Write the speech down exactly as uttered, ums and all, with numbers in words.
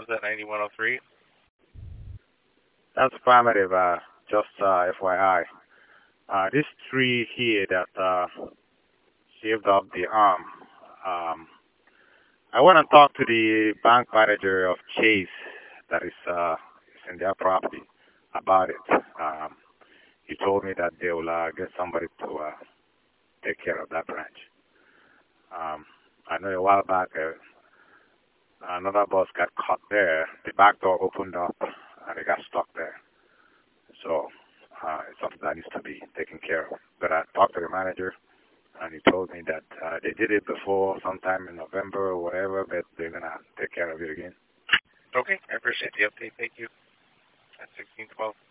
at ninety-one oh three. That's primitive. Uh, just uh, F Y I. Uh, this tree here that uh, shaved off the arm. Um, I want to talk to the bank manager of Chase that is uh, is in their property about it. Um, he told me that they will uh, get somebody to uh, take care of that branch. Um, I know a while back uh, another bus got caught there. The back door opened up and they got stuck there. So uh, it's something that needs to be taken care of. But I talked to the manager and he told me that uh, they did it before, sometime in November or whatever, but they're gonna take care of it again. Okay, I appreciate the update. Thank you. At sixteen twelve.